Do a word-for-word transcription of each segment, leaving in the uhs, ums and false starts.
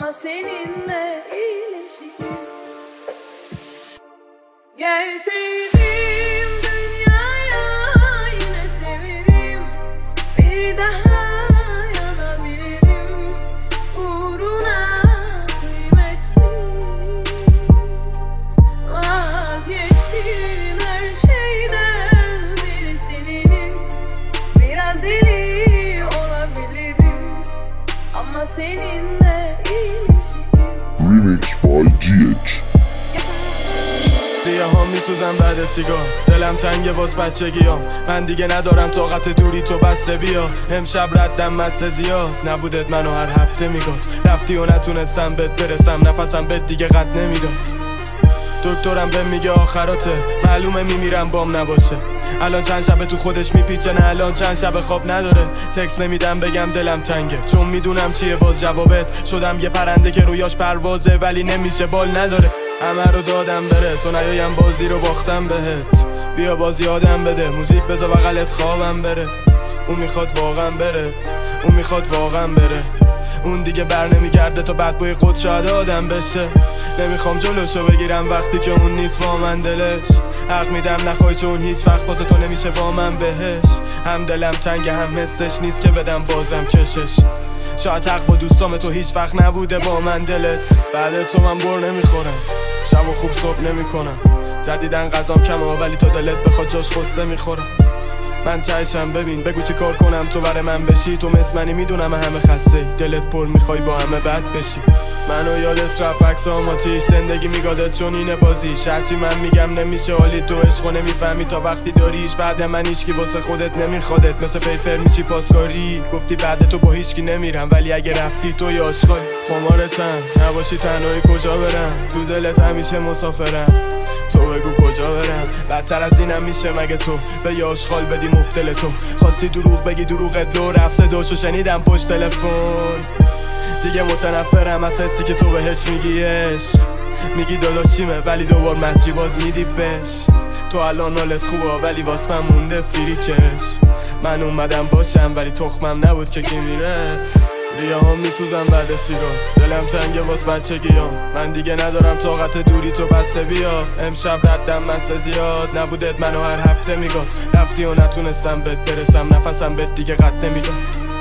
ama seninle iyileşirim. Gelseydim dünyaya yine severim, bir daha yanabilirim uğruna kıymetliyim. Vazgeçtim her şeyden, biri seninim, biraz deli olabilirim ama seninle iyileşirim. Remix by G H. دیگه هم میسوزم بعد سیگار، دلم تنگه واس بچگیام، من دیگه ندارم طاقت دوری تو بسته بیا. امشب ردم مسته زیاد، نبودت منو هر هفته میگاد، رفتی و نتونستم بهت برسم، نفسم بهت دیگه قد نمیداد. دکترم بهم میگه آخراته، معلومه میمیرم بام نباشه. الان چند شبه تو خودش میپیچه، نه الان چند شبه خواب نداره. تکس نمیدم بگم دلم تنگه، چون میدونم چیه باز جوابت. شدم یه پرنده که رویاش پروازه ولی نمیشه بال نداره. همه رو دادم بره، تو نیایم بازی رو باختم بهت. بیا باز یادم بده، موزیک بذار بغلت خوابم بره. اون میخواد واقعا بره، اون میخواد واقعا بره. اون دیگه بر نمیگرده تا بعد بوی خود شاید آدم بشه. نمیخوام جلوشو بگیرم وقتی که اون نیست با من دلش. حق میدم نخوای چون هیچ وقت واسه تو نمیشه با من بهش. هم دلم تنگه هم حسش نیست که بدم بازم کشش. شاید حق با دوستام تو هیچ وقت نبوده با من دلت. بعد تو من بر نمیخورم، شب و خوب صبح نمیکنم. جدیدن غذام کمه ولی تو دلت بخواد جاش خسته میخورم. من تهشم ببین بگو چی کار کنم تو برای من بشی. تو مثل منی میدونم همه خسته، دلت پر میخوای با همه بد بشی. منو یادت رفت عکس آماتیش، زندگی میگادت چون اینه بازی. شرچی من میگم نمیشه حالی تو عشقو نمیفهمی تا وقتی داریش. بعد من هیچکی واسه خودت نمیخوادت، مثل پیپر میشی پاسکاری. گفتی بعد تو با هیچکی نمیرم ولی اگه رفتی تو یا آشغالی. خمارتم نباشی تنهایی کجا برم، تو دلت همیشه مسافرم. تو بگو کجا برم، بدتر از اینم میشه مگه تو به یه آشغال بدی مفتل تو. خواستی دروغ بگی دروغت دو رفت صداشو شنیدم پشت تلفن. دیگه متنفرم از حسی که تو بهش میگی عشق. میگی داداشیمه ولی دوبار مسجی باز میدی بش. تو الان حالت خوبه ولی واس من مونده فریکش. من اومدم باشم ولی تخمم نبود که کی میره. ریه هم میسوزم بعد سیگار، دلم تنگه واس بچگیام، من دیگه ندارم طاقت دوری تو بسته بیا. امشب ردم مسته زیاد، نبودت منو هر هفته میگاد، رفتی و نتونستم بهت برسم، نفسم بهت دیگه قد نمیداد.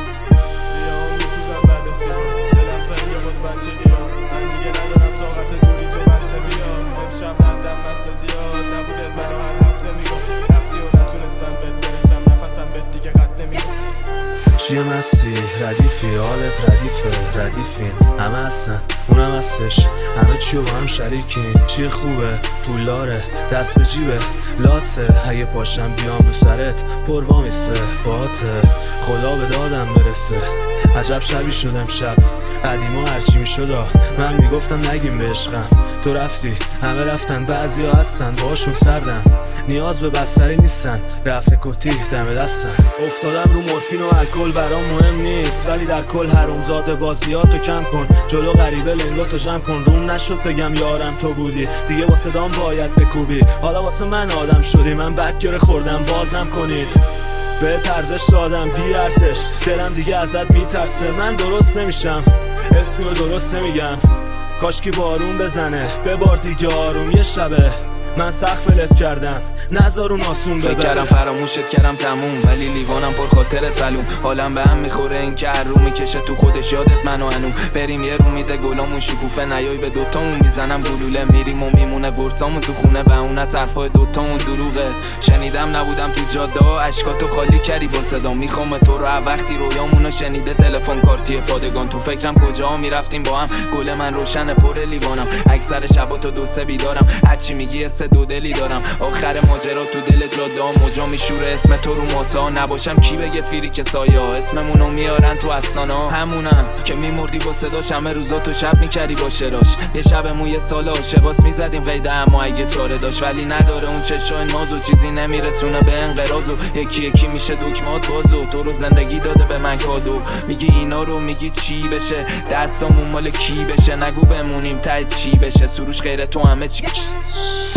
چیه مستی ردیفی، حالت ردیفه ردیفین همه هستن اونم هستش، همه چیو با هم شریکین. چیه خوبه پولاره دست به جیبه لاته، اگه پاشم بیام رو سرت پروا میسته باته. خدا به دادم برسه عجب شبی شدم شب قدیما هرچی میشد من میگفتم نگیم به عشقم. تو رفتی همه رفتن، بعضی ها هستن باشون سردم، نیاز به بستری نیستن، رفته کتی دم دستن. افتادم رو مورفین و الکل برام مهم نیست، ولی در کل حرومزاده بازیاتو کم کن، جلو غریبه لنگاتو جمع کن. روم نشد بگم یارم تو بودی، دیگه واسه دام باید بکوبی. حالا واسه من آدم شدی، من بدگره خوردم بازم کنید. به ارزش دادم بی ارزش، دلم دیگه ازت میترسه. من درست نمیشم اسمی رو درست نمیگم، کاشکی بارون بزنه ببار دیگه آروم. یه شبه من سخت ولت کردم نذار اون آسون ببره. فکر کردم فراموشت کردم تموم، ولی لیوانم پر خاطرت بلوم. حالم به هم میخوره این که هر رو میکشه تو خودش یادت منو انوم. بریم یه رو میده گلامون شکوفه نیای به دوتامون میزنم گلوله. میریم و میمونه برسامون تو خونه و اون از حرفای دوتامون دروغه. شنیدم نبودم تو جاده ها اشکاتو خالی کردی با صدا. میخوام تو رو وقتی رویامونو شنیده تلفن کارتی پادگان. تو فکرم کجا میرفتیم با هم، گل من روشن پر لیوانم. اکثر شبا تو دو سه بیدارم، هرچی میگی سه دو دلی دارم. آخر ماجرا تو دل جاده ها موجا میشوره اسم تو رو ماسا. نباشم کی بگه فیری که سایه ها اسممونو میارن تو افسانه ها. همونن که میمردی با صداش، همه روزا تو شب میکردی با شراش. یه شب موی سال عاشقاس میزدیم قیده اما اگه چاره داشت، ولی نداره اون چشای نازو چیزی نمیرسونه به انقراض. و یکی یکی میشه دکمات بازو. تو رو زندگی داده به من کادو، میگی اینا رو میگی چی بشه، دستامون مال کی بشه. نگو بمونیم ته چی بشه، سروش غیر تو همه چی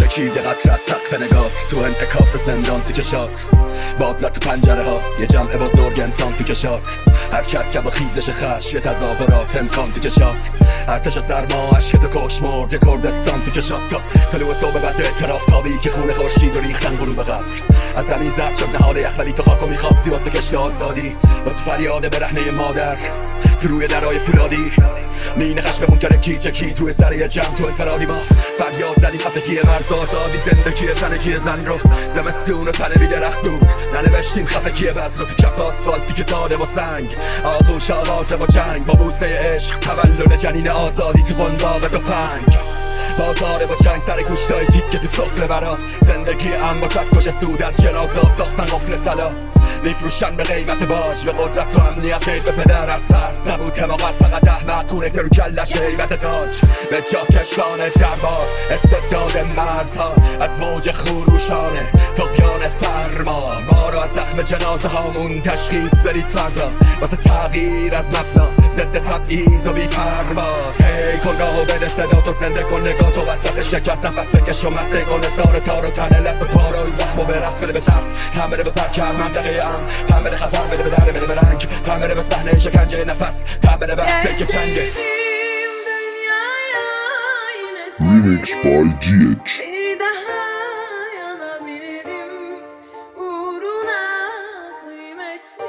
چکید یه قطر از سقف نگات، تو انعکاس زندان تو کشات، باد زد تو پنجره ها یه جمع بزرگ انسان تو کشات، حرکت که با خیزش خشم یه تظاهرات امکان تو کشات، ارتش سرما عشق تو کش مرد یه کردستان تو کشات، تا طلوع صبح بعد اعتراف تابی که خون خورشید و ریختن غروب قبر، از زمین زرد شد نهال یخ ولی تو خاکو میخواستی واسه کشت آزادی، واسه فریاد برهنه مادر تو روی درای فولادی، مین خشممون کرده کی چکید روی سر یه جمع تو انفرادی، ما فریاد زدیم خفگی مرز آزادی، زندگی تنگی زن رو زمستون و تنه بی درخت بود، ننوشتیم خفگی بز رو تو کف آسفالتی که داده با سنگ، آغوش آغازه با جنگ، با بوسه عشق تولد جنین آزادی تو قنباغ تفنگ، بازار با جنگ سر گوشتای تیکه تو سفره برا، زندگی ام با چکش سود از جنازه ساختن قفل طلا، میفروشن به قیمت باج به قدرت و امنیت دید به پدر، از ترس نبود حماقت فقط احمد خونه که رو کلش هیبت تاج، به جا کشکان دربار استبداد مرزها، از موج خروشانه طغیان سرما، ما رو از زخم جنازه هامون تشخیص برید فردا، واسه تغییر از مبنا ضد تبعیض و بی پروا، تی کلگاه و بده صدا تو زنده کن نگاه تو وسط شکست، نفس بکش و مسته کن سار تار و تنه لب به پارای زخم و برس بده به ترس، تمره به پرکر منطقه ام، تمره خطر بده به در بده به رنگ، تمره به صحنه شکنجه نفس، تمره به سکه چنگه. Remix by G H. Bir daha yanabilirim uğruna kıymetli,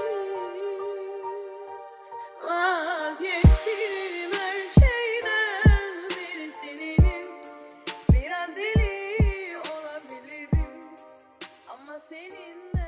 vazgeçtim her şeyden biri seninim, biraz deli olabilirim ama seninle